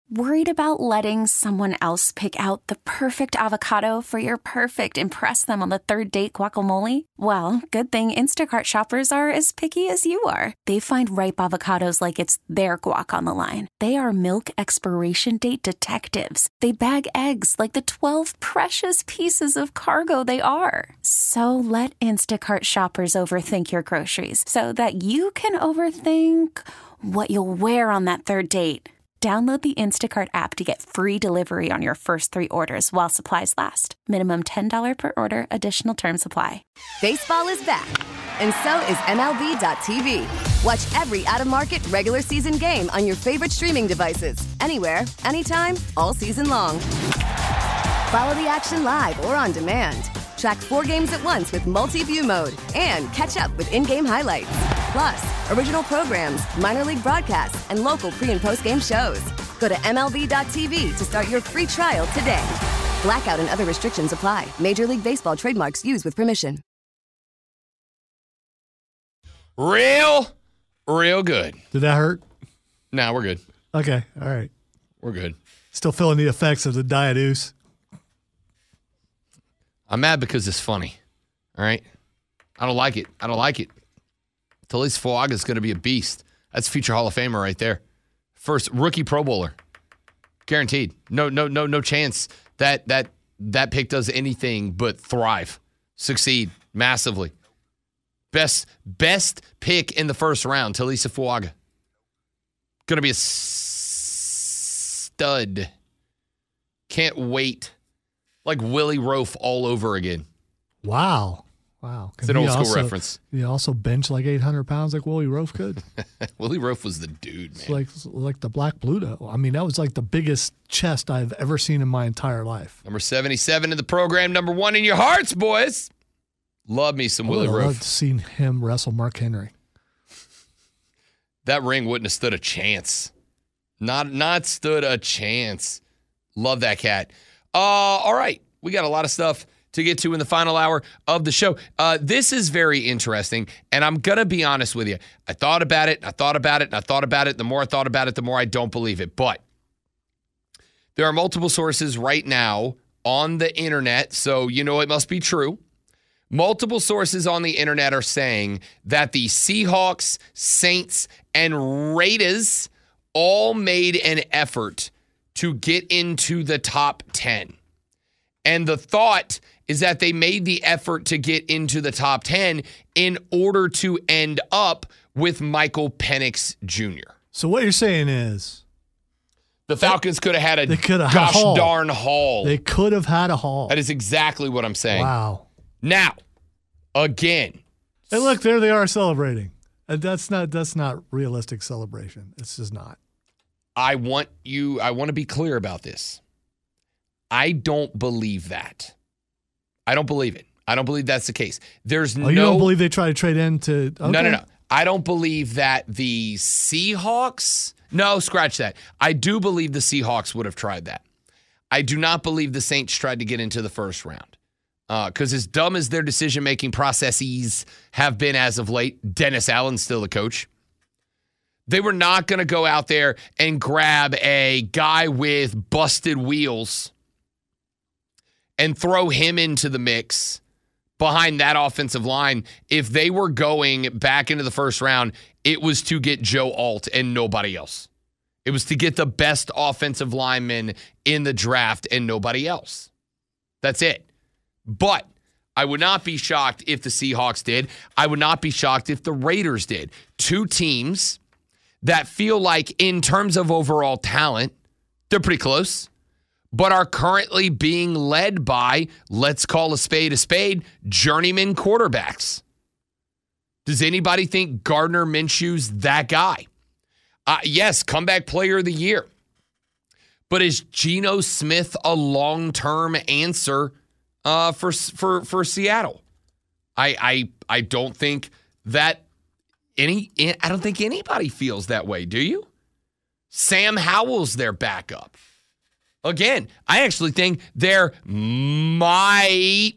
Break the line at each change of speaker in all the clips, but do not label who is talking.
Worried about letting someone else pick out the perfect avocado for your perfect impress them on the third date guacamole? Well, good thing Instacart shoppers are as picky as you are. They find ripe avocados like it's their guac on the line. They are milk expiration date detectives. They bag eggs like the 12 precious pieces of cargo they are. So let Instacart shoppers overthink your groceries so that you can overthink what you'll wear on that third date. Download the Instacart app to get free delivery on your first 3 orders while supplies last. Minimum $10 per order. Additional terms apply.
Baseball is back, and so is MLB.tv. Watch every out-of-market regular season game on your favorite streaming devices. Anywhere, anytime, all season long. Follow the action live or on demand. Track 4 games at once with multi-view mode and catch up with in-game highlights. Plus, original programs, minor league broadcasts, and local pre- and post-game shows. Go to MLB.tv to start your free trial today. Blackout and other restrictions apply. Major League Baseball trademarks used with permission.
Real good.
Did that hurt?
Nah, we're good.
Okay, all right.
We're good.
Still feeling the effects of the Diet Ooze.
I'm mad because it's funny. All right? I don't like it. Talise Fuaga is going to be a beast. That's future Hall of Famer right there. First rookie Pro Bowler. Guaranteed. No chance that pick does anything but thrive, succeed massively. Best pick in the first round, Talisa Fuaga. Going to be a stud. Can't wait. Like Willie Roaf all over again.
Wow.
It's an old school reference.
You also bench like 800 pounds like Willie Roaf could.
Willie Roaf was the dude, man.
It's like the Black Pluto. I mean, that was like the biggest chest I've ever seen in my entire life.
Number 77 in the program, number 1 in your hearts, boys. Love me some Willie Roaf.
I loved seeing him wrestle Mark Henry.
That ring wouldn't have stood a chance. Not stood a chance. Love that cat. All right. We got a lot of stuff to get to in the final hour of the show. This is very interesting, and I'm going to be honest with you. I thought about it. The more I thought about it, the more I don't believe it. But there are multiple sources right now on the internet, so you know it must be true. Multiple sources on the internet are saying that the Seahawks, Saints, and Raiders all made an effort to get into the top 10. And the thought is that they made the effort to get into the top 10 in order to end up with Michael Penix Jr.
So what you're saying is
the Falcons could have had a darn haul.
They could have had a haul.
That is exactly what I'm saying.
Wow.
Now, again.
Hey, look, there they are celebrating. That's not realistic celebration. It's just not.
I want to be clear about this. I don't believe that. I don't believe it. I don't believe that's the case. You
don't believe they try to trade into? Okay.
No. I don't believe that the Seahawks. No, scratch that. I do believe the Seahawks would have tried that. I do not believe the Saints tried to get into the first round. Because as dumb as their decision-making processes have been as of late, Dennis Allen's still the coach. They were not going to go out there and grab a guy with busted wheels and throw him into the mix behind that offensive line. If they were going back into the first round, it was to get Joe Alt and nobody else. It was to get the best offensive lineman in the draft and nobody else. That's it. But I would not be shocked if the Seahawks did. I would not be shocked if the Raiders did. Two teams that feel like in terms of overall talent, they're pretty close, but are currently being led by, let's call a spade, journeyman quarterbacks. Does anybody think Gardner Minshew's that guy? Yes, comeback player of the year. But is Geno Smith a long-term answer for Seattle? I don't think that I don't think anybody feels that way, do you? Sam Howell's their backup. Again, I actually think there might,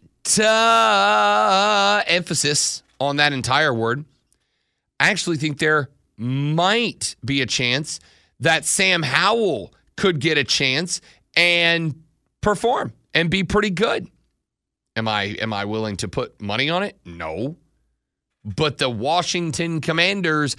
emphasis on that entire word, I actually think there might be a chance that Sam Howell could get a chance and perform and be pretty good. Am I willing to put money on it? No. But the Washington Commanders,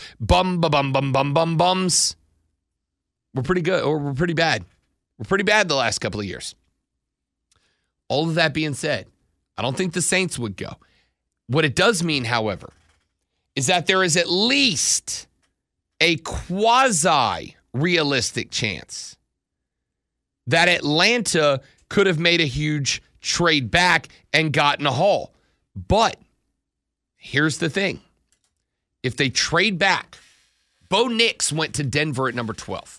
bums, were pretty good, or were pretty bad. We're pretty bad the last couple of years. All of that being said, I don't think the Saints would go. What it does mean, however, is that there is at least a quasi-realistic chance that Atlanta could have made a huge trade back and gotten a haul. But here's the thing. If they trade back, Bo Nix went to Denver at number 12.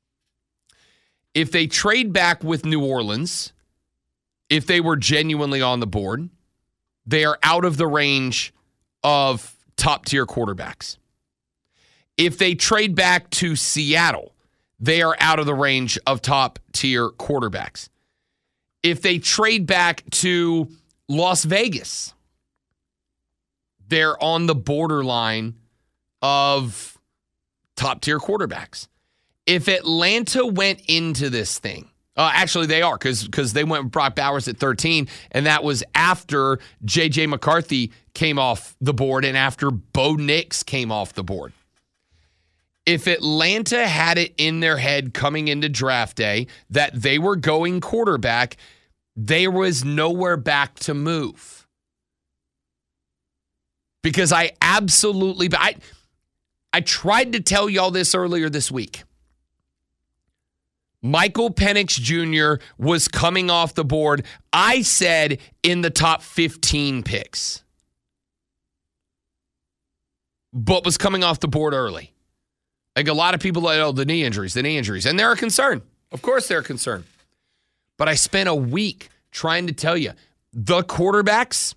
If they trade back with New Orleans, if they were genuinely on the board, they are out of the range of top-tier quarterbacks. If they trade back to Seattle, they are out of the range of top-tier quarterbacks. If they trade back to Las Vegas, they're on the borderline of top-tier quarterbacks. If Atlanta went into this thing, actually they are, because they went with Brock Bowers at 13, and that was after J.J. McCarthy came off the board and after Bo Nix came off the board. If Atlanta had it in their head coming into draft day that they were going quarterback, there was nowhere back to move. Because I tried to tell y'all this earlier this week. Michael Penix Jr. was coming off the board, I said, in the top 15 picks. But was coming off the board early. Like a lot of people like, the knee injuries. And they're a concern. Of course they're a concern. But I spent a week trying to tell you, the quarterbacks,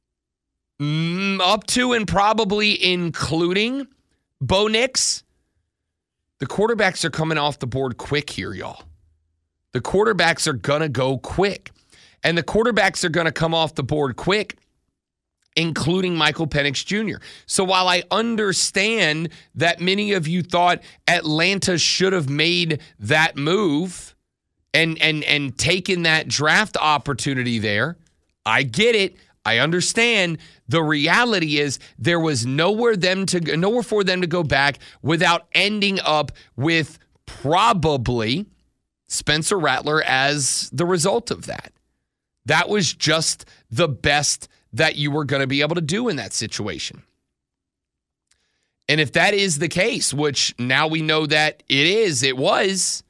up to and probably including Bo Nix, the quarterbacks are coming off the board quick here, y'all. The quarterbacks are going to go quick. And the quarterbacks are going to come off the board quick, including Michael Penix Jr. So while I understand that many of you thought Atlanta should have made that move and taken that draft opportunity there, I get it. I understand. The reality is there was nowhere for them to go back without ending up with probably Spencer Rattler as the result of that. That was just the best that you were going to be able to do in that situation. And if that is the case, which now we know that it was,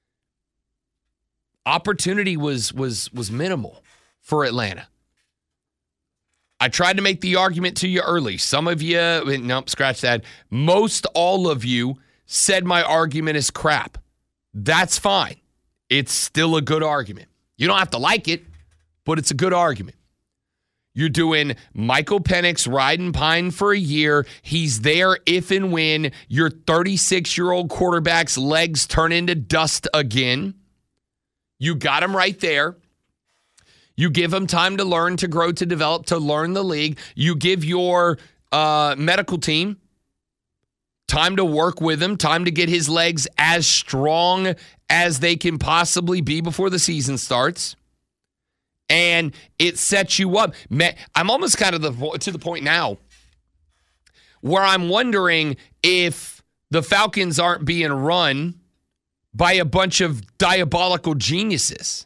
opportunity was minimal for Atlanta. I tried to make the argument to you early. Some of you, nope, scratch that. Most all of you said my argument is crap. That's fine. It's still a good argument. You don't have to like it, but it's a good argument. You're doing Michael Penix ride and pine for a year. He's there if and when your 36-year-old quarterback's legs turn into dust again. You got him right there. You give him time to learn, to grow, to develop, to learn the league. You give your medical team time to work with him, time to get his legs as strong as they can possibly be before the season starts. And it sets you up. I'm almost kind of to the point now where I'm wondering if the Falcons aren't being run by a bunch of diabolical geniuses.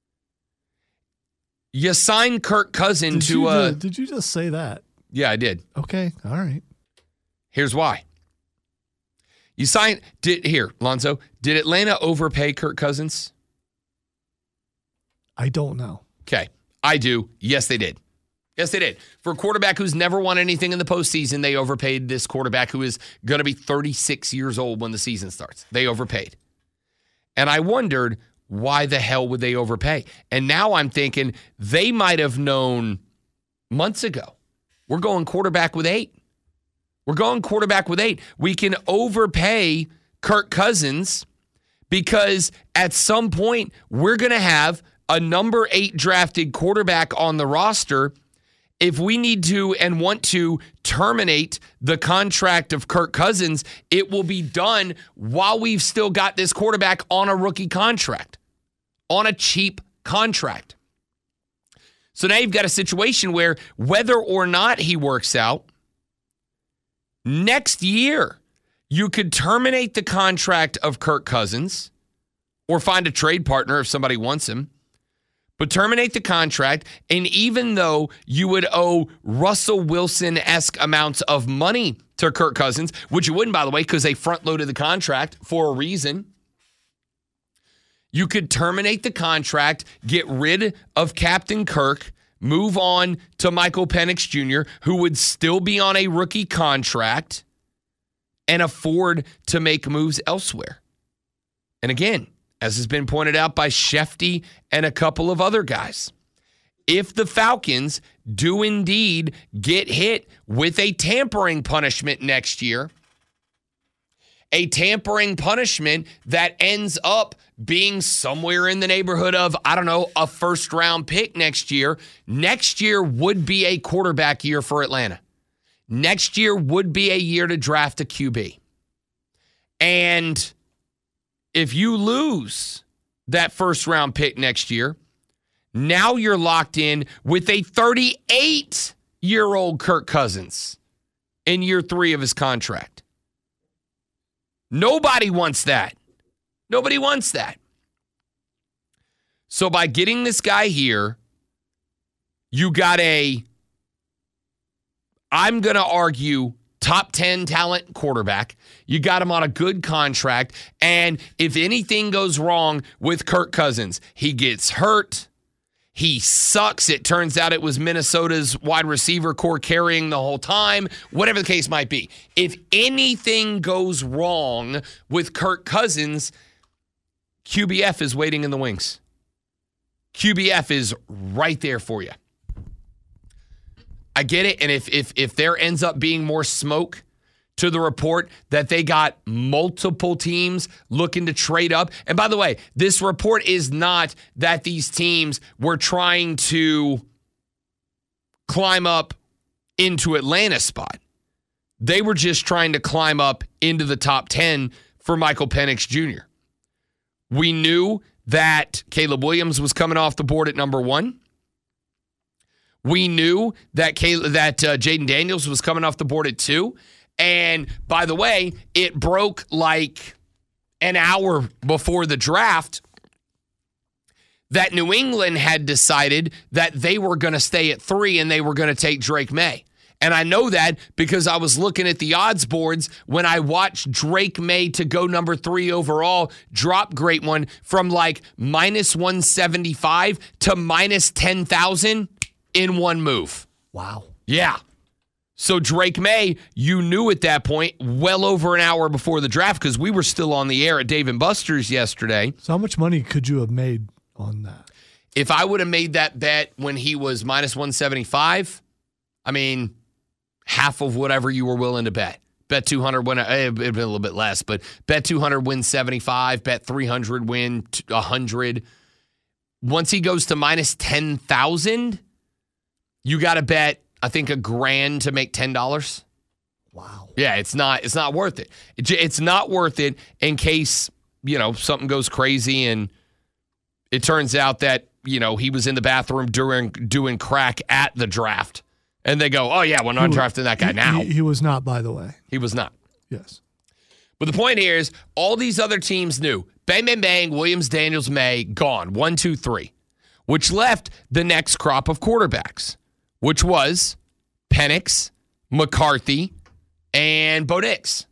You signed Kirk Cousins to
Did you just say that?
Yeah, I did.
Okay, all right.
Here's why. You signed... Lonzo, did Atlanta overpay Kirk Cousins?
I don't know.
Okay, I do. Yes, they did. Yes, they did. For a quarterback who's never won anything in the postseason, they overpaid this quarterback who is going to be 36 years old when the season starts. They overpaid. And I wondered, why the hell would they overpay? And now I'm thinking they might have known months ago. We're going quarterback with 8. We're going quarterback with 8. We can overpay Kirk Cousins because at some point we're going to have a number 8 drafted quarterback on the roster. if we need to and want to terminate the contract of Kirk Cousins, it will be done while we've still got this quarterback on a rookie contract, on a cheap contract. So now you've got a situation where whether or not he works out, next year you could terminate the contract of Kirk Cousins or find a trade partner if somebody wants him. But terminate the contract, and even though you would owe Russell Wilson-esque amounts of money to Kirk Cousins, which you wouldn't, by the way, because they front-loaded the contract for a reason, you could terminate the contract, get rid of Captain Kirk, move on to Michael Penix Jr., who would still be on a rookie contract, and afford to make moves elsewhere. And again, as has been pointed out by Shefty and a couple of other guys, if the Falcons do indeed get hit with a tampering punishment next year, a tampering punishment that ends up being somewhere in the neighborhood of, I don't know, a first-round pick next year would be a quarterback year for Atlanta. Next year would be a year to draft a QB. And if you lose that first-round pick next year, now you're locked in with a 38-year-old Kirk Cousins in year 3 of his contract. Nobody wants that. Nobody wants that. So by getting this guy here, you got I'm going to argue, top 10 talent quarterback. You got him on a good contract. And if anything goes wrong with Kirk Cousins, he gets hurt, he sucks. It turns out it was Minnesota's wide receiver core carrying the whole time, whatever the case might be. If anything goes wrong with Kirk Cousins, QBF is waiting in the wings. QBF is right there for you. I get it, and if there ends up being more smoke to the report that they got multiple teams looking to trade up, and by the way, this report is not that these teams were trying to climb up into Atlanta's spot. They were just trying to climb up into the top 10 for Michael Penix Jr. We knew that Caleb Williams was coming off the board at number 1. We knew that Jaden Daniels was coming off the board at 2. And by the way, it broke like an hour before the draft that New England had decided that they were going to stay at 3 and they were going to take Drake May. And I know that because I was looking at the odds boards when I watched Drake May to go number 3 overall drop great one from like minus 175 to minus 10,000 in one move.
Wow.
Yeah. So Drake May, you knew at that point, well over an hour before the draft, because we were still on the air at Dave & Buster's yesterday.
So how much money could you have made on that?
If I would have made that bet when he was minus 175, I mean, half of whatever you were willing to bet. Bet 200 win, it'd been a little bit less, but bet 200 win 75, bet 300 win 100. Once he goes to minus 10,000, you got to bet, I think, $1,000 to make $10.
Wow.
Yeah, it's not worth it. It's not worth it in case, something goes crazy and it turns out that, he was in the bathroom doing crack at the draft. And they go, oh, yeah, we're not drafting that guy now.
He was not, by the way.
He was not.
Yes.
But the point here is all these other teams knew. Bang, bang, bang, Williams, Daniels, May, gone. 1, 2, 3. Which left the next crop of quarterbacks, which was Penix, McCarthy, and Bo Nix.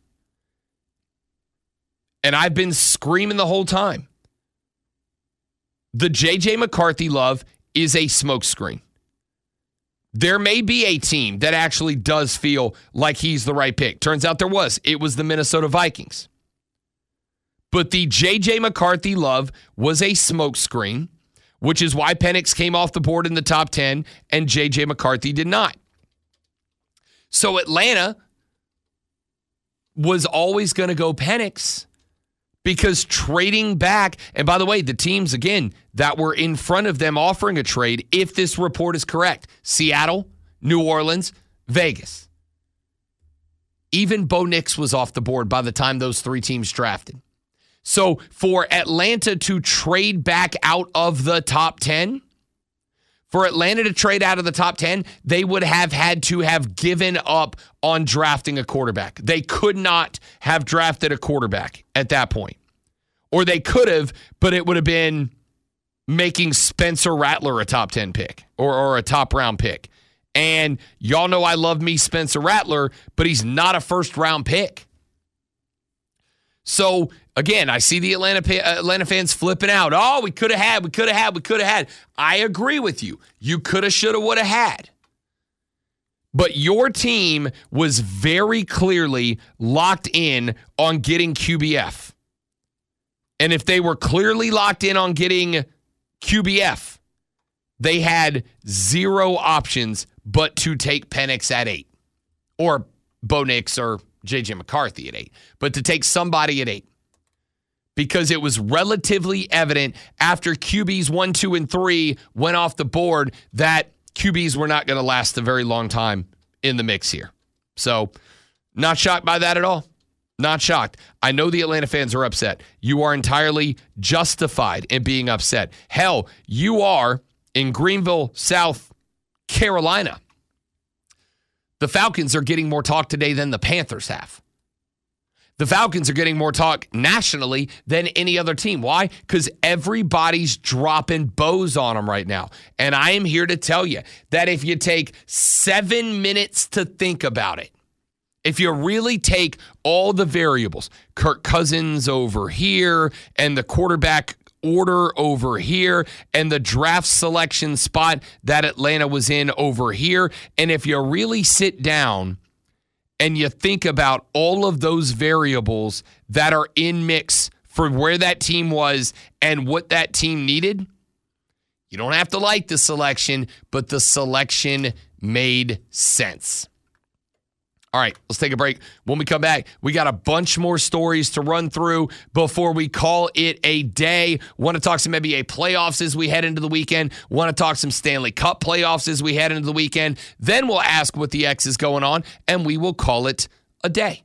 And I've been screaming the whole time. The J.J. McCarthy love is a smokescreen. There may be a team that actually does feel like he's the right pick. Turns out there was. It was the Minnesota Vikings. But the J.J. McCarthy love was a smokescreen, which is why Penix came off the board in the top 10 and J.J. McCarthy did not. So Atlanta was always going to go Penix because trading back, and by the way, the teams, again, that were in front of them offering a trade, if this report is correct, Seattle, New Orleans, Vegas. Even Bo Nix was off the board by the time those three teams drafted. So for Atlanta to trade back out of the top 10, for Atlanta to trade out of the top 10, they would have had to have given up on drafting a quarterback. They could not have drafted a quarterback at that point. Or they could have, but it would have been making Spencer Rattler a top 10 pick or a top round pick. And y'all know I love me Spencer Rattler, but he's not a first round pick. So, again, I see the Atlanta fans flipping out. Oh, we could have had. I agree with you. You could have, should have, would have had. But your team was very clearly locked in on getting QBF. And if they were clearly locked in on getting QBF, they had zero options but to take Penix at 8. Or Bo Nix or J.J. McCarthy at 8, but to take somebody at 8. Because it was relatively evident after QBs 1, 2, and 3 went off the board that QBs were not going to last a very long time in the mix here. So, not shocked by that at all. Not shocked. I know the Atlanta fans are upset. You are entirely justified in being upset. Hell, you are in Greenville, South Carolina. The Falcons are getting more talk today than the Panthers have. The Falcons are getting more talk nationally than any other team. Why? Because everybody's dropping bows on them right now. And I am here to tell you that if you take 7 minutes to think about it, if you really take all the variables, Kirk Cousins over here and the quarterback order over here and the draft selection spot that Atlanta was in over here. And if you really sit down and you think about all of those variables that are in mix for where that team was and what that team needed, you don't have to like the selection, but the selection made sense. All right, let's take a break. When we come back, we got a bunch more stories to run through before we call it a day. Want to talk some NBA playoffs as we head into the weekend. Want to talk some Stanley Cup playoffs as we head into the weekend. Then we'll ask what the X is going on, and we will call it a day.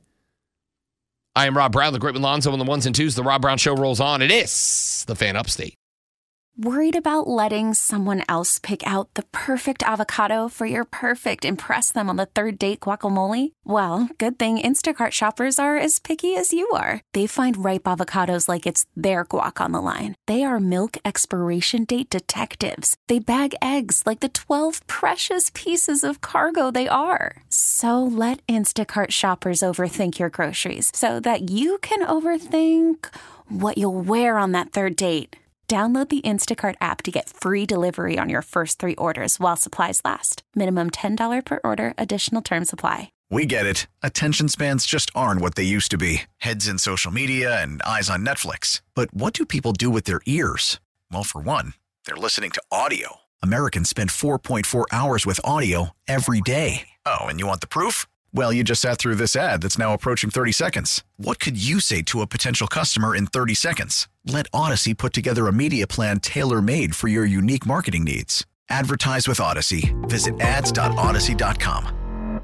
I am Rob Brown, the great Lonzo on the ones and twos. The Rob Brown Show rolls on. It is the Fan Upstate.
Worried about letting someone else pick out the perfect avocado for your perfect impress them on the third date guacamole? Well, good thing Instacart shoppers are as picky as you are. They find ripe avocados like it's their guac on the line. They are milk expiration date detectives. They bag eggs like the 12 precious pieces of cargo they are. So let Instacart shoppers overthink your groceries so that you can overthink what you'll wear on that third date. Download the Instacart app to get free delivery on your first 3 orders while supplies last. Minimum $10 per order. Additional terms apply.
We get it. Attention spans just aren't what they used to be. Heads in social media and eyes on Netflix. But what do people do with their ears? Well, for one, they're listening to audio. Americans spend 4.4 hours with audio every day. Oh, and you want the proof? Well, you just sat through this ad that's now approaching 30 seconds. What could you say to a potential customer in 30 seconds? Let Odyssey put together a media plan tailor-made for your unique marketing needs. Advertise with Odyssey. Visit ads.odyssey.com.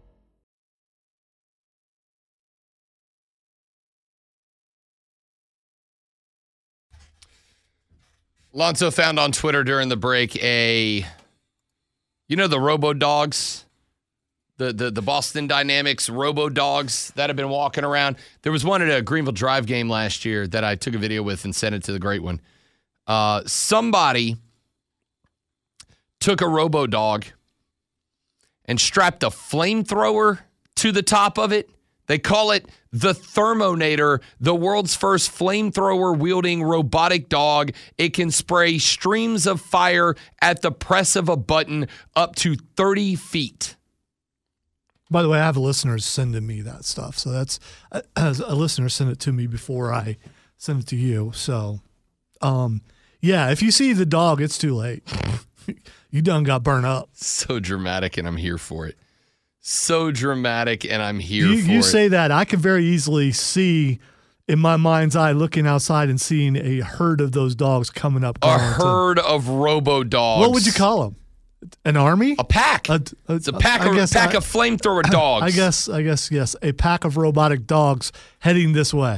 Lonzo found on Twitter during the break the Robo-Dogs? The Boston Dynamics Robo-Dogs that have been walking around. There was one at a Greenville Drive game last year that I took a video with and sent it to the great one. Somebody took a Robo-Dog and strapped a flamethrower to the top of it. They call it the Thermonator, the world's first flamethrower-wielding robotic dog. It can spray streams of fire at the press of a button up to 30 feet.
By the way, I have listeners sending me that stuff. So that's as a listener sent it to me before I send it to you. So, yeah, if you see the dog, it's too late. You done got burnt up.
So dramatic, and I'm here for it. So dramatic, and I'm here for it.
You say that. I could very easily see in my mind's eye looking outside and seeing a herd of those dogs coming up.
A herd of Robo-Dogs.
What would you call them? An army?
A pack. It's a pack of flamethrower dogs.
I guess, yes. A pack of robotic dogs heading this way.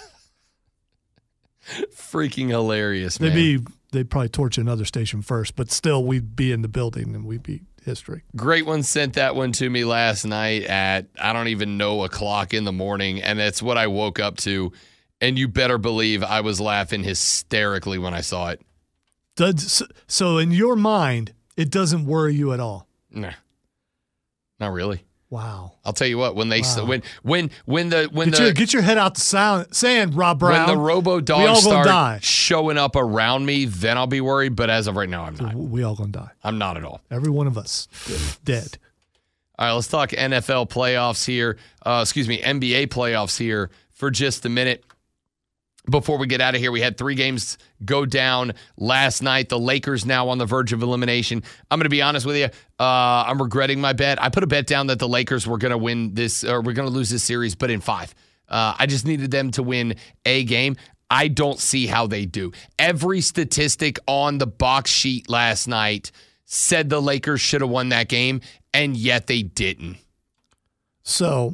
Freaking hilarious, man.
They'd probably torch another station first, but still we'd be in the building and we'd be history.
Great one sent that one to me last night at, I don't even know, o'clock in the morning, and that's what I woke up to, and you better believe I was laughing hysterically when I saw it.
So in your mind, it doesn't worry you at all?
Nah, not really.
Wow.
I'll tell you what, when they
get your head out the sand, Rob Brown.
When the robo dogs start showing up around me, then I'll be worried. But as of right now, I'm not.
We all gonna die.
I'm not at all.
Every one of us dead.
All right, let's talk NFL playoffs here. NBA playoffs here for just a minute. Before we get out of here, we had 3 games go down last night. The Lakers now on the verge of elimination. I'm going to be honest with you. I'm regretting my bet. I put a bet down that the Lakers were going to win this, or we're going to lose this series, but in 5. I just needed them to win a game. I don't see how they do. Every statistic on the box sheet last night said the Lakers should have won that game, and yet they didn't.
So,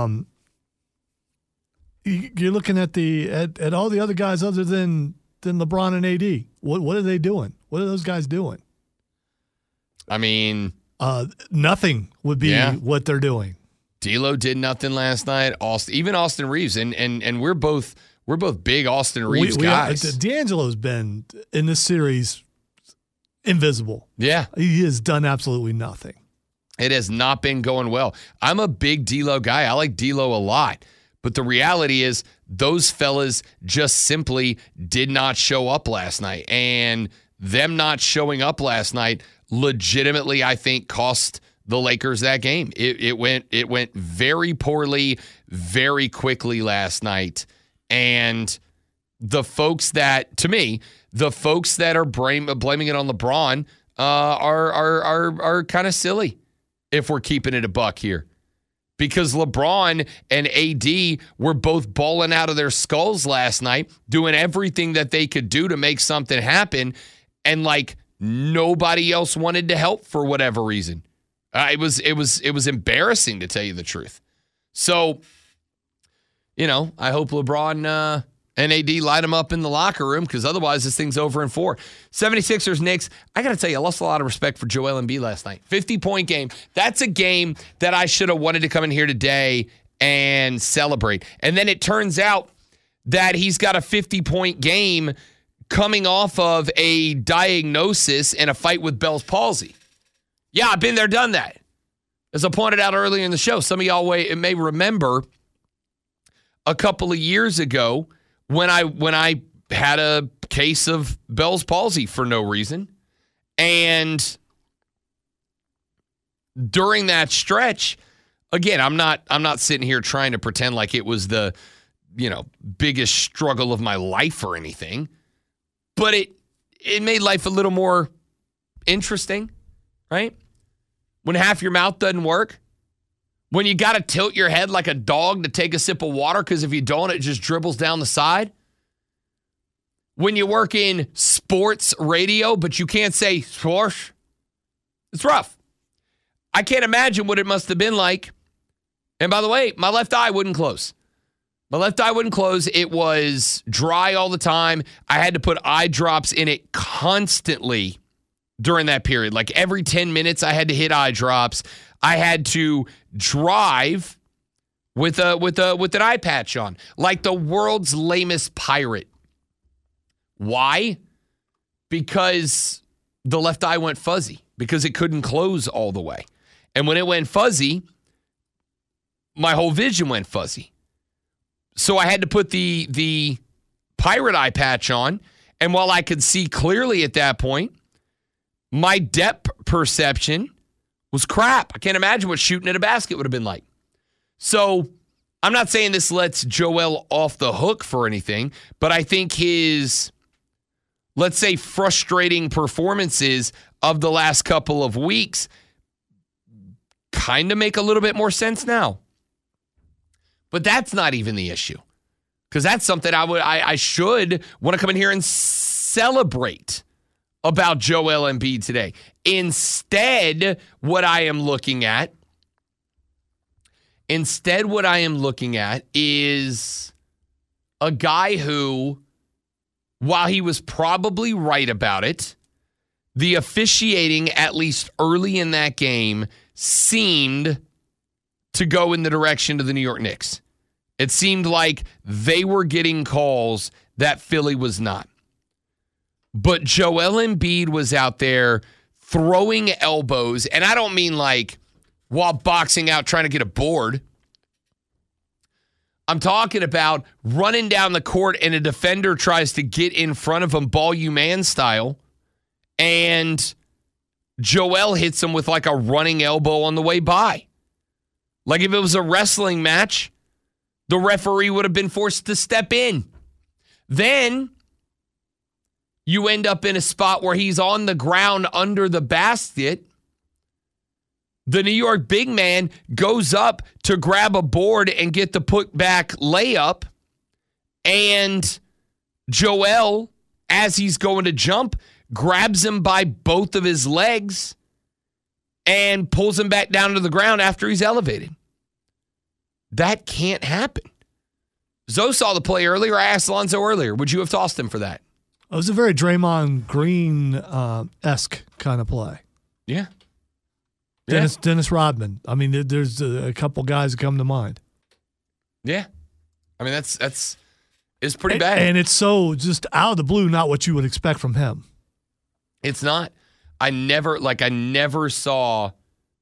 you're looking at at all the other guys other than LeBron and AD. What are they doing? What are those guys doing?
I mean,
nothing would be what they're doing.
D'Lo did nothing last night. Even Austin Reeves, and we're both big Austin Reeves guys.
D'Angelo's been in this series invisible.
Yeah,
he has done absolutely nothing.
It has not been going well. I'm a big D'Lo guy. I like D'Lo a lot. But the reality is those fellas just simply did not show up last night. And them not showing up last night legitimately, I think, cost the Lakers that game. It went very poorly, very quickly last night. And the folks that, to me, the folks that are blaming it on LeBron are kind of silly if we're keeping it a buck here. Because LeBron and AD were both balling out of their skulls last night, doing everything that they could do to make something happen, and like nobody else wanted to help for whatever reason. It was embarrassing, to tell you the truth. So, I hope LeBron and AD light them up in the locker room, because otherwise this thing's over in 4. 76ers, Knicks. I got to tell you, I lost a lot of respect for Joel Embiid last night. 50-point game. That's a game that I should have wanted to come in here today and celebrate. And then it turns out that he's got a 50-point game coming off of a diagnosis and a fight with Bell's palsy. Yeah, I've been there, done that. As I pointed out earlier in the show, some of y'all may remember a couple of years ago, when I had a case of Bell's palsy for no reason. And during that stretch, again, I'm not sitting here trying to pretend like it was the, biggest struggle of my life or anything. But it made life a little more interesting, right? When half your mouth doesn't work. When you got to tilt your head like a dog to take a sip of water, because if you don't, it just dribbles down the side. When you work in sports radio, but you can't say sports, it's rough. I can't imagine what it must have been like. And by the way, my left eye wouldn't close. It was dry all the time. I had to put eye drops in it constantly during that period. Like every 10 minutes, I had to hit eye drops. I had to drive with an eye patch on, like the world's lamest pirate. Why? Because the left eye went fuzzy, because it couldn't close all the way. And when it went fuzzy, my whole vision went fuzzy. So I had to put the pirate eye patch on, and while I could see clearly at that point, my depth perception was crap. I can't imagine what shooting at a basket would have been like. So I'm not saying this lets Joel off the hook for anything, but I think his, let's say, frustrating performances of the last couple of weeks kind of make a little bit more sense now. But that's not even the issue, because that's something I should want to come in here and celebrate about Joel Embiid today. Instead, what I am looking at is a guy who, while he was probably right about it, the officiating, at least early in that game, seemed to go in the direction of the New York Knicks. It seemed like they were getting calls that Philly was not. But Joel Embiid was out there throwing elbows, and I don't mean like while boxing out trying to get a board. I'm talking about running down the court and a defender tries to get in front of him, ball you man style, and Joel hits him with like a running elbow on the way by. Like if it was a wrestling match, the referee would have been forced to step in. Then you end up in a spot where he's on the ground under the basket. The New York big man goes up to grab a board and get the put-back layup. And Joel, as he's going to jump, grabs him by both of his legs and pulls him back down to the ground after he's elevated. That can't happen. Zoe saw the play earlier. I asked Alonzo earlier, would you have tossed him for that?
It was a very Draymond Green-esque kind of play.
Yeah.
Dennis Rodman. I mean, there's a couple guys that come to mind.
Yeah. I mean, it's pretty bad.
And it's so just out of the blue, not what you would expect from him.
It's not. I never saw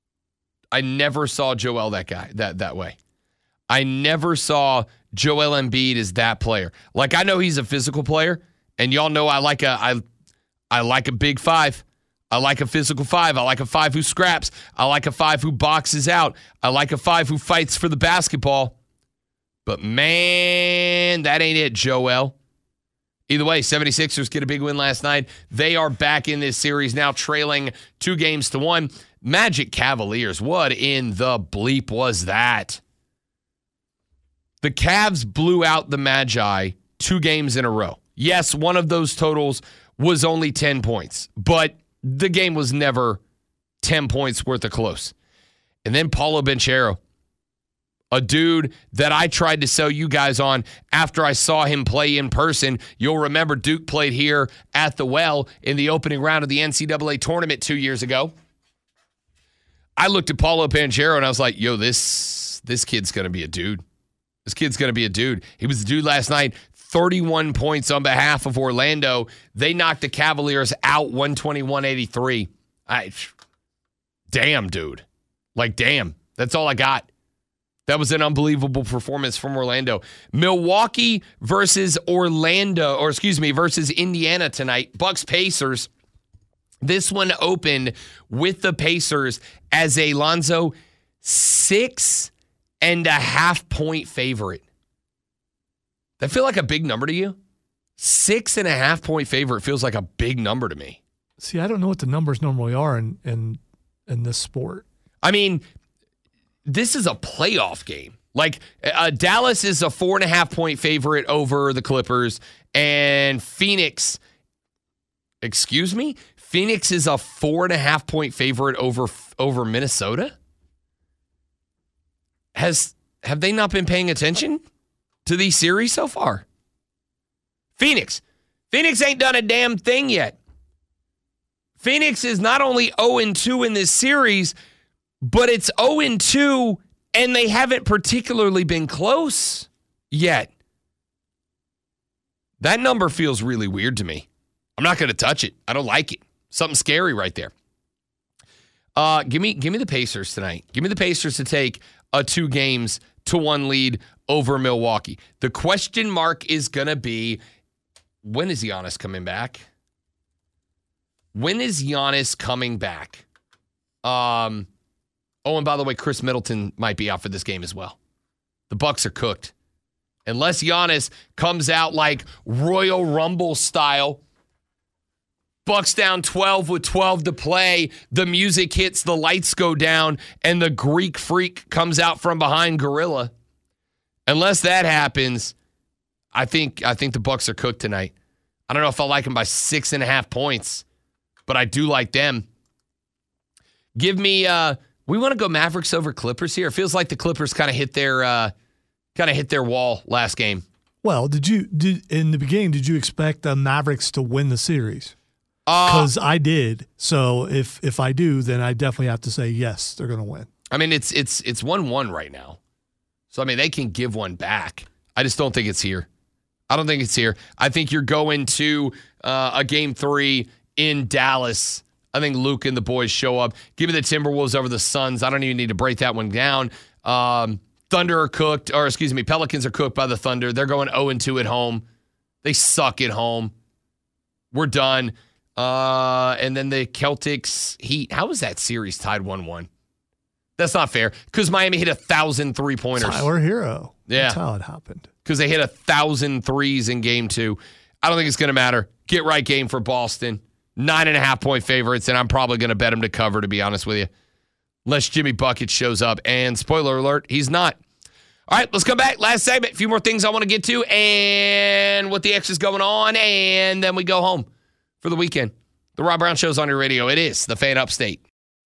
Joel that way. I never saw Joel Embiid as that player. Like, I know he's a physical player, and y'all know I like a big five. I like a physical five. I like a five who scraps. I like a five who boxes out. I like a five who fights for the basketball. But, man, that ain't it, Joel. Either way, 76ers get a big win last night. They are back in this series now, trailing 2-1. Magic Cavaliers, what in the bleep was that? The Cavs blew out the Magi 2 games in a row. Yes, one of those totals was only 10 points, but the game was never 10 points worth of close. And then Paolo Banchero, a dude that I tried to sell you guys on after I saw him play in person. You'll remember Duke played here at the Well in the opening round of the NCAA tournament 2 years ago. I looked at Paolo Banchero and I was like, yo, this kid's going to be a dude. This kid's going to be a dude. He was the dude last night, 31 points on behalf of Orlando. They knocked the Cavaliers out 121-83. Damn, dude. Like, damn. That's all I got. That was an unbelievable performance from Orlando. Milwaukee versus Indiana tonight. Bucks Pacers. This one opened with the Pacers as a Lonzo 6.5 point favorite. That feel like a big number to you? 6.5 point favorite feels like a big number to me.
See, I don't know what the numbers normally are in this sport.
I mean, this is a playoff game. Like, Dallas is a 4.5 point favorite over the Clippers, and Phoenix is a 4.5 point favorite over Minnesota? Have they not been paying attention to these series so far? Phoenix ain't done a damn thing yet. Phoenix is not only 0-2 in this series, but it's 0-2, and they haven't particularly been close yet. That number feels really weird to me. I'm not going to touch it. I don't like it. Something scary right there. Give me the Pacers tonight. Give me the Pacers to take a 2-1 lead over Milwaukee. The question mark is going to be, when is Giannis coming back? When is Giannis coming back? Oh, and by the way, Chris Middleton might be out for this game as well. The Bucks are cooked. Unless Giannis comes out like Royal Rumble style, Bucks down 12 with 12 to play, the music hits, the lights go down, and the Greek Freak comes out from behind Gorilla. Unless that happens, I think the Bucks are cooked tonight. I don't know if I like them by 6.5 points, but I do like them. Give me. We want to go Mavericks over Clippers here. It feels like the Clippers kind of hit their wall last game.
Well, in the beginning, did you expect the Mavericks to win the series? Because I did. So if I do, then I definitely have to say yes, they're going to win.
I mean, it's 1-1 right now. So, I mean, they can give one back. I just don't think it's here. I don't think it's here. I think you're going to a Game 3 in Dallas. I think Luke and the boys show up. Give me the Timberwolves over the Suns. I don't even need to break that one down. Thunder are cooked, or excuse me, Pelicans are cooked by the Thunder. They're going 0-2 at home. They suck at home. We're done. And then the Celtics Heat. How was that series tied 1-1? That's not fair because Miami hit 1,000 3-pointers.
Tyler Hero.
Yeah.
That's how it happened.
Because they hit 1,000 threes in Game 2. I don't think it's going to matter. Get right game for Boston. 9.5-point favorites, and I'm probably going to bet them to cover, to be honest with you. Unless Jimmy Bucket shows up. And spoiler alert, he's not. All right, let's come back. Last segment. A few more things I want to get to and what the X is going on. And then we go home for the weekend. The Rob Brown Show's on your radio. It is the Fan Upstate.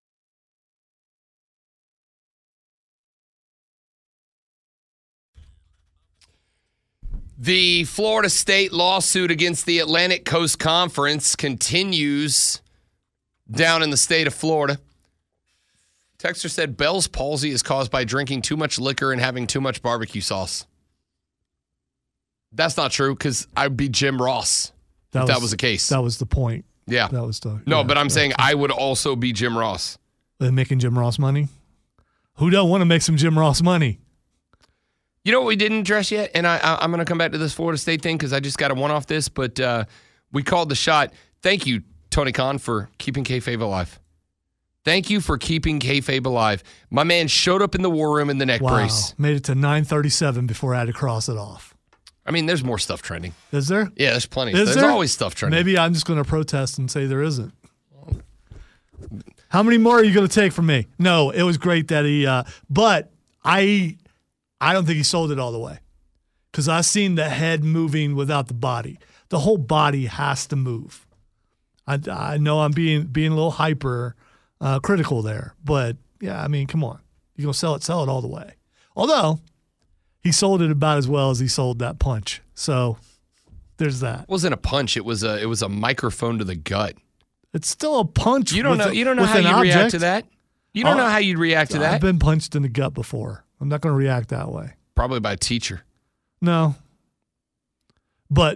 The Florida State lawsuit against the Atlantic Coast Conference continues down in the state of Florida. Texter said Bell's palsy is caused by drinking too much liquor and having too much barbecue sauce. That's not true because I'd be Jim Ross if that was the case.
That was the point.
Yeah.
That was the.
No,
yeah,
but I'm saying I would also be Jim Ross.
Making Jim Ross money? Who don't want to make some Jim Ross money?
You know what we didn't address yet? And I'm going to come back to this Florida State thing because I just got a one-off this, but we called the shot. Thank you, Tony Khan, for keeping kayfabe alive. Thank you for keeping kayfabe alive. My man showed up in the war room in the neck brace.
Made it to 9:37 before I had to cross it off.
I mean, there's more stuff trending.
Is there?
Yeah, there's plenty.
There's
always stuff trending.
Maybe I'm just going to protest and say there isn't. How many more are you going to take from me? No, it was great that he but I don't think he sold it all the way because I've seen the head moving without the body. The whole body has to move. I know I'm being a little hyper critical there, but yeah, I mean, come on. You're going to sell it all the way. Although he sold it about as well as he sold that punch. So there's that.
It wasn't a punch. It was a microphone to the gut.
It's still a punch.
You don't know how you react to that. You don't know how you'd react to that.
I've been punched in the gut before. I'm not going to react that way.
Probably by a teacher.
No. But,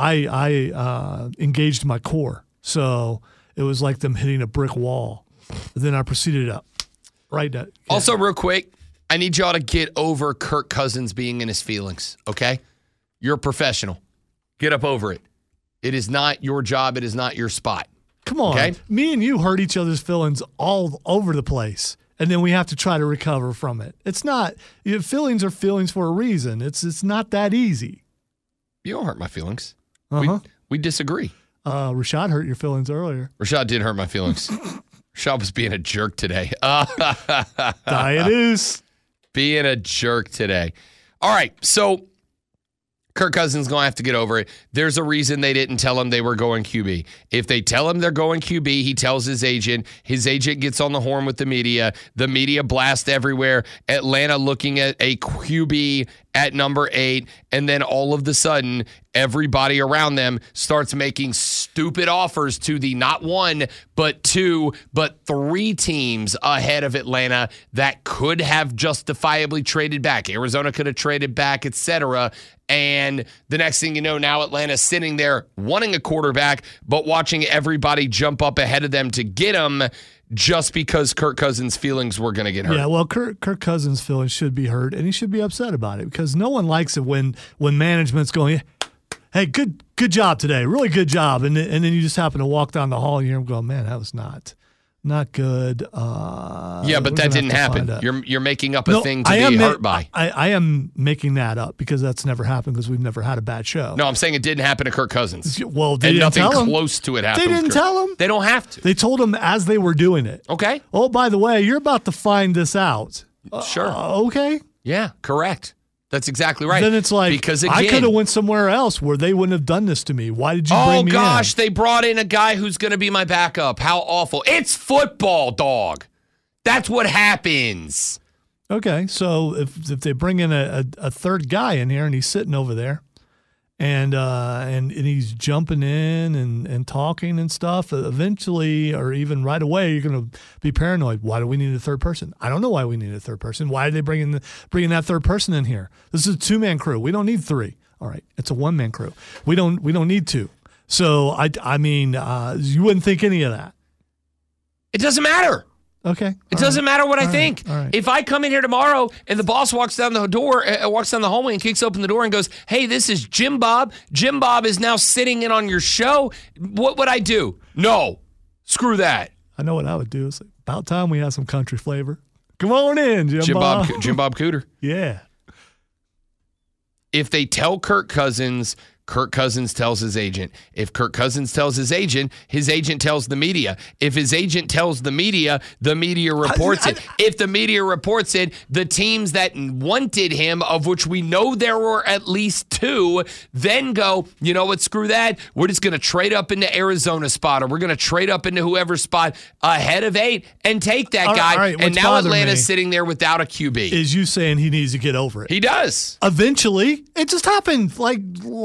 I engaged my core. So it was like them hitting a brick wall. And then I proceeded up. Right. Yeah.
Also, real quick, I need y'all to get over Kirk Cousins being in his feelings, okay? You're a professional. Get up over it. It is not your job. It is not your spot.
Come on. Okay? Me and you hurt each other's feelings all over the place. And then we have to try to recover from it. It's not, feelings are feelings for a reason. It's not that easy.
You don't hurt my feelings.
Uh-huh.
We disagree.
Rashad hurt your feelings earlier.
Rashad did hurt my feelings. Rashad was being a jerk today.
Diatus.
Being a jerk today. All right, so Kirk Cousins going to have to get over it. There's a reason they didn't tell him they were going QB. If they tell him they're going QB, he tells his agent. His agent gets on the horn with the media. The media blast everywhere. Atlanta looking at a QB at number 8, and then all of the sudden, everybody around them starts making stupid offers to the not 1, but 2, but 3 teams ahead of Atlanta that could have justifiably traded back. Arizona could have traded back, etc. And the next thing you know, now Atlanta's sitting there wanting a quarterback, but watching everybody jump up ahead of them to get him just because Kirk Cousins' feelings were going to get hurt.
Yeah, well, Kirk Cousins' feelings should be hurt, and he should be upset about it because no one likes it when management's going, hey, good job today, really good job, and then you just happen to walk down the hall and you hear him go, man, that was not good.
Yeah, but that didn't happen. You're making up a thing to be hurt by.
I am making that up because that's never happened because we've never had a bad show.
No, I'm saying it didn't happen to Kirk Cousins.
Well, they
and
didn't
nothing
tell him.
Close to it happened.
They didn't tell him.
They don't have to.
They told him as they were doing it.
Okay.
Oh, by the way, you're about to find this out.
Sure.
Okay.
Yeah, correct. That's exactly right.
Then it's like,
because again,
I could have went somewhere else where they wouldn't have done this to me. Why did you bring me in?
Oh, gosh, they brought in a guy who's going to be my backup. How awful. It's football, dog. That's what happens.
Okay, so if they bring in a third guy in here and he's sitting over there, and he's jumping in and talking and stuff, eventually or even right away you're going to be paranoid. Why do we need a third person? I don't know why we need a third person. Why are they bringing that third person in here? This is a 2-man crew. We don't need 3. All right, it's a 1-man crew. We don't need 2. So I mean, you wouldn't think any of that.
It doesn't matter.
Okay.
It doesn't matter what I think.
Right.
If I come in here tomorrow and the boss walks down the hallway and kicks open the door and goes, "Hey, this is Jim Bob. Jim Bob is now sitting in on your show." What would I do? No. Screw that.
I know what I would do. It's about time we have some country flavor. Come on in, Jim Bob.
Jim Bob Cooter.
Yeah.
If they tell Kirk Cousins tells his agent. If Kirk Cousins tells his agent tells the media. If his agent tells the media reports it. If the media reports it, the teams that wanted him, of which we know there were at least 2, then go, you know what, screw that. We're just going to trade up into Arizona spot, or we're going to trade up into whoever spot ahead of 8 and take that guy.
Right,
and now Atlanta's sitting there without a QB.
Is you saying he needs to get over it?
He does.
Eventually. It just happened like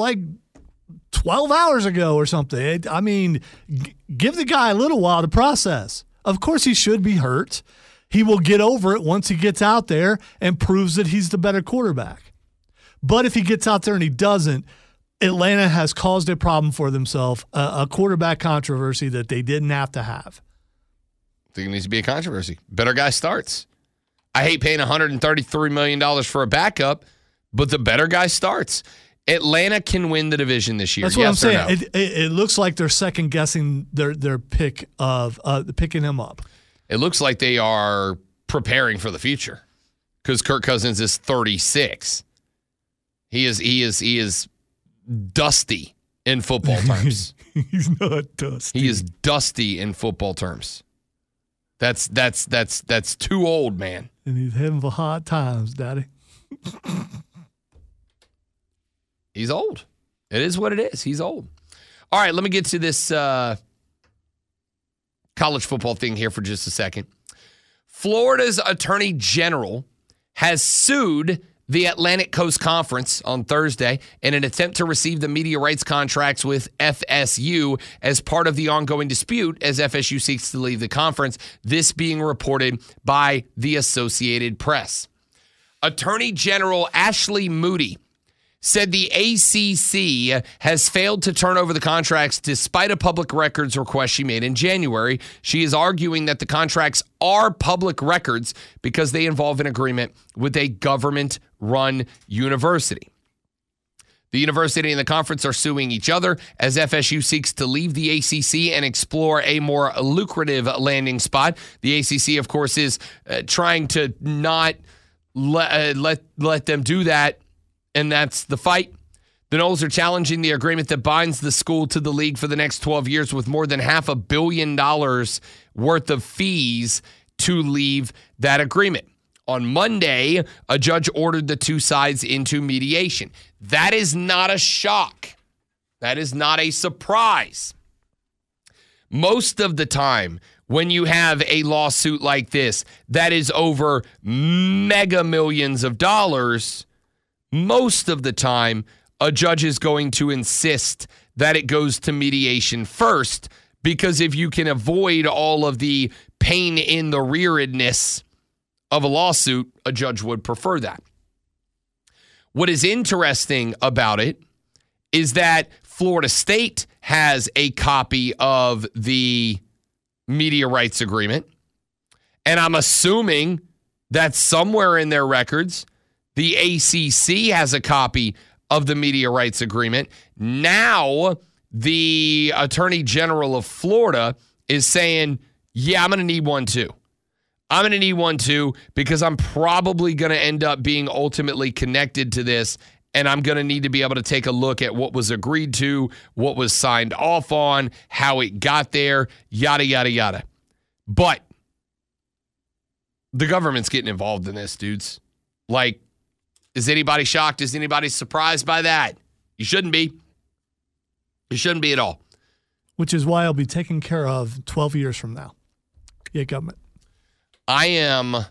12 hours ago or something. I mean, give the guy a little while to process. Of course he should be hurt. He will get over it once he gets out there and proves that he's the better quarterback. But if he gets out there and he doesn't, Atlanta has caused a problem for themselves, a quarterback controversy that they didn't have to have.
I think it needs to be a controversy. Better guy starts. I hate paying $133 million for a backup, but the better guy starts. Atlanta can win the division this year.
That's what I'm saying.
No?
It looks like they're second guessing their pick of picking him up.
It looks like they are preparing for the future because Kirk Cousins is 36. He is dusty in football terms.
He's not dusty.
He is dusty in football terms. That's too old, man.
And he's having for hard times, Daddy.
He's old. It is what it is. He's old. All right, let me get to this college football thing here for just a second. Florida's Attorney General has sued the Atlantic Coast Conference on Thursday in an attempt to receive the media rights contracts with FSU as part of the ongoing dispute as FSU seeks to leave the conference, this being reported by the Associated Press. Attorney General Ashley Moody said the ACC has failed to turn over the contracts despite a public records request she made in January. She is arguing that the contracts are public records because they involve an agreement with a government-run university. The university and the conference are suing each other as FSU seeks to leave the ACC and explore a more lucrative landing spot. The ACC, of course, is trying to not let them do that. And that's the fight. The Noles are challenging the agreement that binds the school to the league for the next 12 years with more than $500 million worth of fees to leave that agreement. On Monday, a judge ordered the two sides into mediation. That is not a shock. That is not a surprise. Most of the time, when you have a lawsuit like this that is over mega millions of dollars, most of the time, a judge is going to insist that it goes to mediation first, because if you can avoid all of the pain in the rearedness of a lawsuit, a judge would prefer that. What is interesting about it is that Florida State has a copy of the media rights agreement, and I'm assuming that somewhere in their records, the ACC has a copy of the media rights agreement. Now, the Attorney General of Florida is saying, yeah, I'm going to need one too. I'm going to need one too because I'm probably going to end up being ultimately connected to this, and I'm going to need to be able to take a look at what was agreed to, what was signed off on, how it got there, yada, yada, yada. But the government's getting involved in this, dudes. Like, is anybody shocked? Is anybody surprised by that? You shouldn't be. You shouldn't be at all.
Which is why I'll be taken care of 12 years from now. Yeah, government.
I am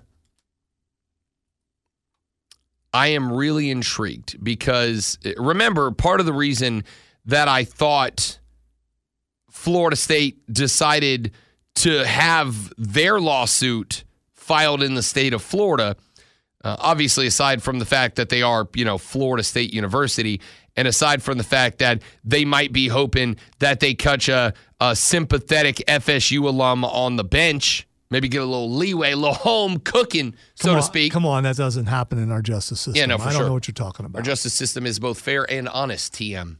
really intrigued because, remember, part of the reason that I thought Florida State decided to have their lawsuit filed in the state of Florida, obviously aside from the fact that they are, Florida State University, and aside from the fact that they might be hoping that they catch a sympathetic FSU alum on the bench, maybe get a little leeway, a little home cooking, so to speak.
Come on, that doesn't happen in our justice system.
Yeah, no, for
I don't
sure.
know what you're talking about.
Our justice system is both fair and honest, TM.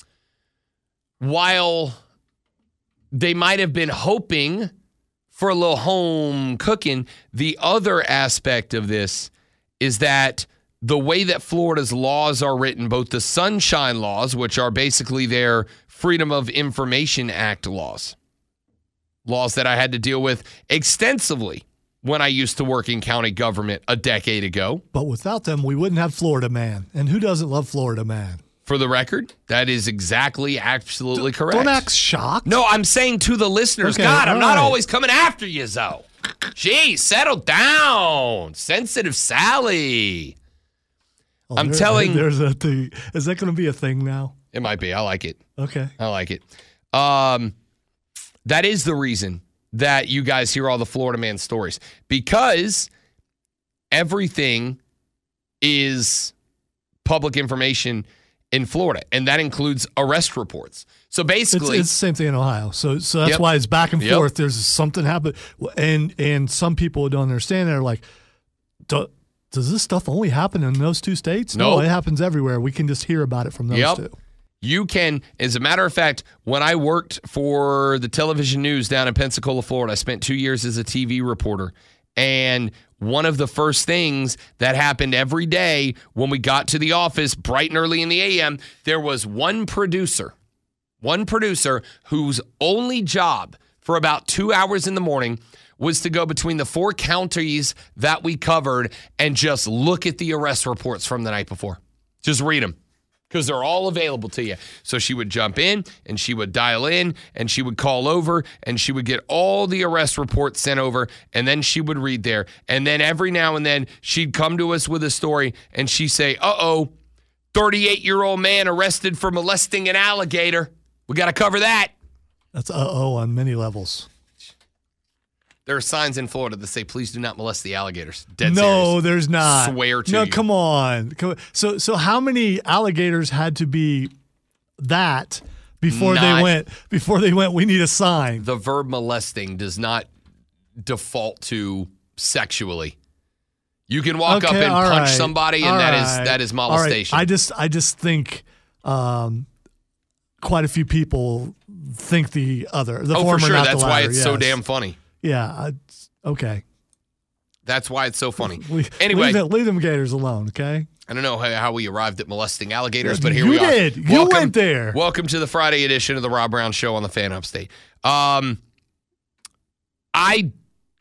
While they might have been hoping for a little home cooking, the other aspect of this is that the way that Florida's laws are written, both the Sunshine Laws, which are basically their Freedom of Information Act laws that I had to deal with extensively when I used to work in county government a decade ago.
But without them, we wouldn't have Florida Man. And who doesn't love Florida Man?
For the record, that is absolutely correct.
Don't act shocked.
No, I'm saying to the listeners,
Okay,
God, I'm not
right.
always coming after you, Zoe. Gee, settle down. Sensitive Sally. I'm telling...
There's a thing. Is that going to be a thing now?
It might be. I like it.
Okay.
I like it. That is the reason that you guys hear all the Florida Man stories, because everything is public information in Florida, and that includes arrest reports. So basically,
it's the same thing in Ohio. So that's
Yep.
why it's back and
Yep.
forth. There's something happen, and some people don't understand. They're like, does this stuff only happen in those two states? No,
Nope.
it happens everywhere. We can just hear about it from those
Yep.
two.
You can, as a matter of fact, when I worked for the television news down in Pensacola, Florida, I spent 2 years as a TV reporter. And one of the first things that happened every day when we got to the office bright and early in the AM, there was one producer whose only job for about 2 hours in the morning was to go between the 4 counties that we covered and just look at the arrest reports from the night before. Just read them, because they're all available to you. So she would jump in, and she would dial in, and she would call over, and she would get all the arrest reports sent over, and then she would read there. And then every now and then, she'd come to us with a story, and she'd say, 38-year-old man arrested for molesting an alligator. We got to cover that.
That's on many levels.
There are signs in Florida that say, please do not molest the alligators. Dead
No,
serious.
there's not.
Swear to
no,
you.
come on. So how many alligators had to be that before they went, we need a sign?
The verb molesting does not default to sexually. You can walk up and punch somebody, and that is molestation.
All right. I just think quite a few people think the former,
for sure.
not
That's
the
why
latter.
it's so
Yes.
damn funny.
Yeah. Okay.
That's why it's so funny.
Anyway,
Anyway,
leave them gators alone. Okay.
I don't know how we arrived at molesting alligators, but here
You
we are.
did. You went there.
Welcome to the Friday edition of the Rob Brown Show on the Fan Upstate. I'm going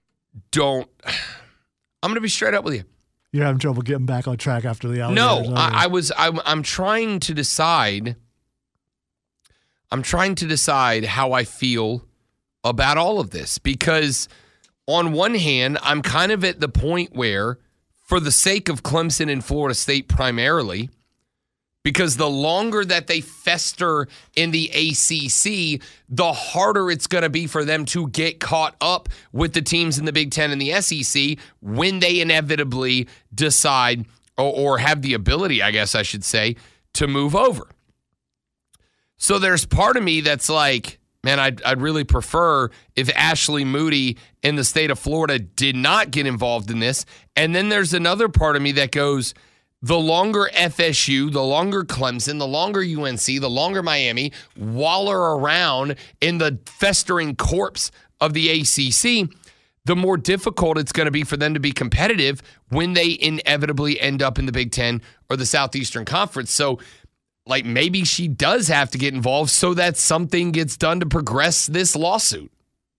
to be straight up with you.
You're having trouble getting back on track after the alligators.
No, I'm trying to decide. I'm trying to decide how I feel about all of this, because on one hand, I'm kind of at the point where, for the sake of Clemson and Florida State primarily, because the longer that they fester in the ACC, the harder it's going to be for them to get caught up with the teams in the Big Ten and the SEC when they inevitably decide, or have the ability, I guess I should say, to move over. So there's part of me that's like, man, I'd really prefer if Ashley Moody in the state of Florida did not get involved in this. And then there's another part of me that goes, the longer FSU, the longer Clemson, the longer UNC, the longer Miami waller around in the festering corpse of the ACC, the more difficult it's going to be for them to be competitive when they inevitably end up in the Big Ten or the Southeastern Conference. So, like, maybe she does have to get involved so that something gets done to progress this lawsuit.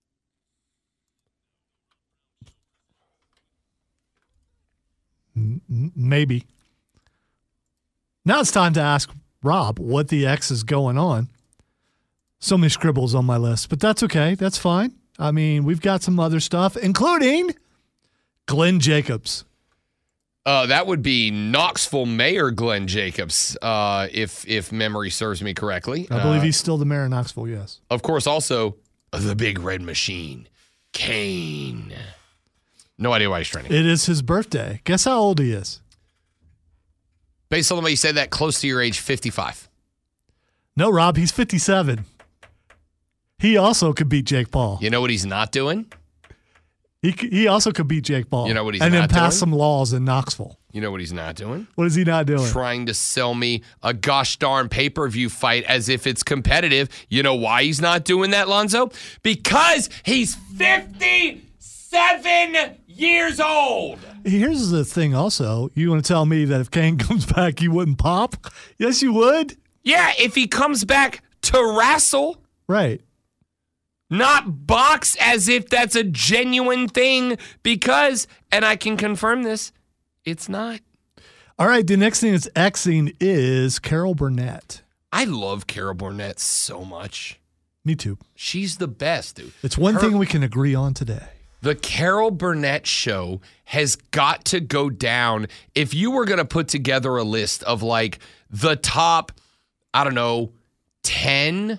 Maybe. Now it's time to ask Rob what the X is going on. So many scribbles on my list, but that's okay. That's fine. I mean, we've got some other stuff, including Glenn Jacobs.
That would be Knoxville Mayor Glenn Jacobs, if memory serves me correctly.
I believe he's still the mayor of Knoxville, yes.
Of course, also the Big Red Machine, Kane. No idea why he's trending.
It is his birthday. Guess how old he is?
Based on the way you said that, close to your age, 55.
No, Rob, he's 57. He also could beat Jake Paul.
You know what he's not doing?
He also could beat Jake Paul.
You know what he's
and
not
then pass
doing?
some laws in Knoxville.
You know what he's not doing?
What is he not doing?
Trying to sell me a gosh darn pay-per-view fight as if it's competitive. You know why he's not doing that, Lonzo? Because he's 57 years old.
Here's the thing also. You want to tell me that if Kane comes back, you wouldn't pop? Yes, you would.
Yeah, if he comes back to wrestle.
Right.
Not box as if that's a genuine thing because, and I can confirm this, it's not.
All right, the next thing that's Xing is Carol Burnett.
I love Carol Burnett so much.
Me too.
She's the best, dude.
It's one thing we can agree on today.
The Carol Burnett show has got to go down. If you were going to put together a list of like the top, 10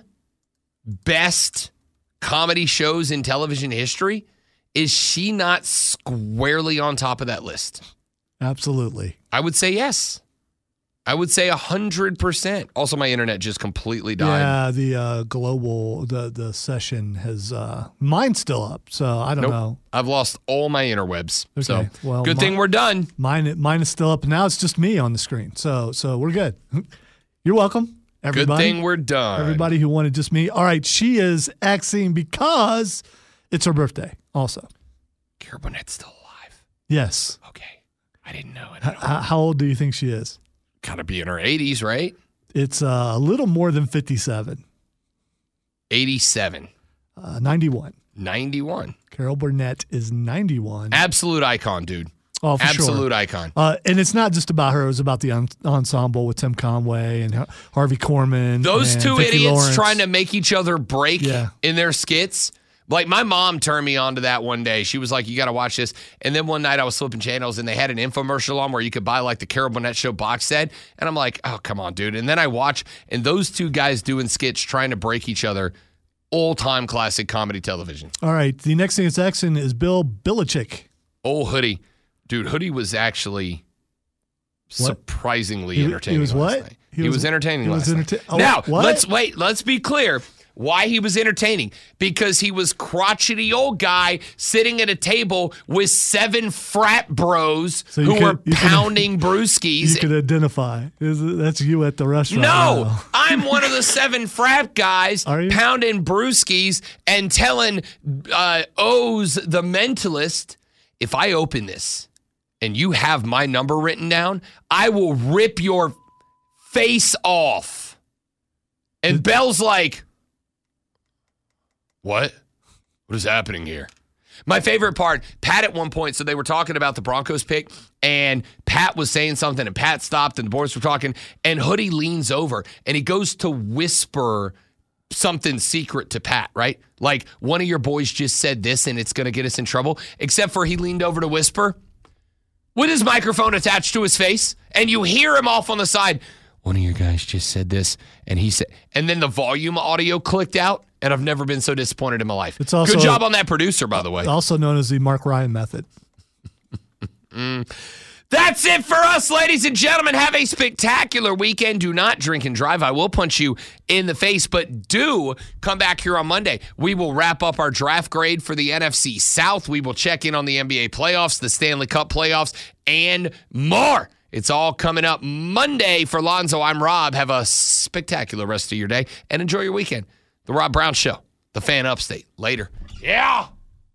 best comedy shows in television history, is she not squarely on top of that list?
Absolutely.
I would say yes. I would say 100%. Also, my internet just completely died.
Yeah, the global, the session has, mine's still up, so I don't know.
I've lost all my interwebs.
Okay,
So
well,
good thing we're done.
Mine is still up, and now it's just me on the screen. So we're good. You're welcome, everybody.
Good thing we're done.
Everybody who wanted just me. All right, she is Xing because it's her birthday also.
Carol Burnett's still alive.
Yes.
Okay. I didn't know it.
How old do you think she is?
Gotta be in her 80s, right?
It's a little more than 57.
87.
91.
91.
Carol Burnett is 91.
Absolute icon, dude.
Oh, for
Absolute
sure.
icon.
And it's not just about her. It was about the ensemble with Tim Conway and Harvey Korman.
Those
and
two
Vicki
idiots
Lawrence.
trying to make each other break
Yeah.
in their skits. Like, my mom turned me on to that one day. She was like, you got to watch this. And then one night I was flipping channels and they had an infomercial on where you could buy like the Carol Burnett Show box set. And I'm like, oh, come on, dude. And then I watch, and those two guys doing skits trying to break each other. All-time classic comedy television.
All right. The next thing that's Xing is Bill Belichick.
Old Hoodie. Dude, Hoodie was actually surprisingly entertaining.
He was what?
Last night. He was entertaining last night.
Oh,
now,
what?
let's be clear. Why he was entertaining? Because he was crotchety old guy sitting at a table with 7 frat bros who were pounding brewskis.
You can identify. That's you at the restaurant.
No,
now.
I'm one of the 7 frat guys
Are you?
pounding brewskis and telling Oz the mentalist, if I open this and you have my number written down, I will rip your face off. And Bell's like, what? What is happening here? My favorite part, Pat at one point, so they were talking about the Broncos pick, and Pat was saying something, and Pat stopped, and the boys were talking, and Hoodie leans over, and he goes to whisper something secret to Pat, right? Like, one of your boys just said this, and it's going to get us in trouble, except for he leaned over to whisper with his microphone attached to his face, and you hear him off on the side, one of your guys just said this, and he said, and then the volume audio clicked out, and I've never been so disappointed in my life.
It's also,
good job on that producer, by the way.
Also known as the Mark Ryan method.
That's it for us, ladies and gentlemen. Have a spectacular weekend. Do not drink and drive. I will punch you in the face, but do come back here on Monday. We will wrap up our draft grade for the NFC South. We will check in on the NBA playoffs, the Stanley Cup playoffs, and more. It's all coming up Monday. For Lonzo, I'm Rob. Have a spectacular rest of your day and enjoy your weekend. The Rob Brown Show, the Fan Upstate. Later. Yeah.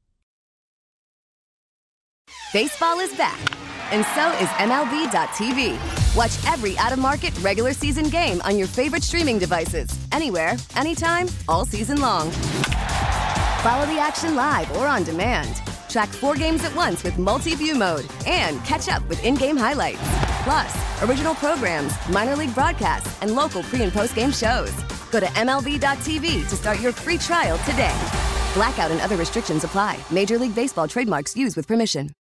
Baseball is back, and so is MLB.tv. Watch every out-of-market regular season game on your favorite streaming devices, anywhere, anytime, all season long. Follow the action live or on demand. Track 4 games at once with multi-view mode and catch up with in-game highlights. Plus, original programs, minor league broadcasts, and local pre- and post-game shows. Go to MLB.tv to start your free trial today. Blackout and other restrictions apply. Major League Baseball trademarks used with permission.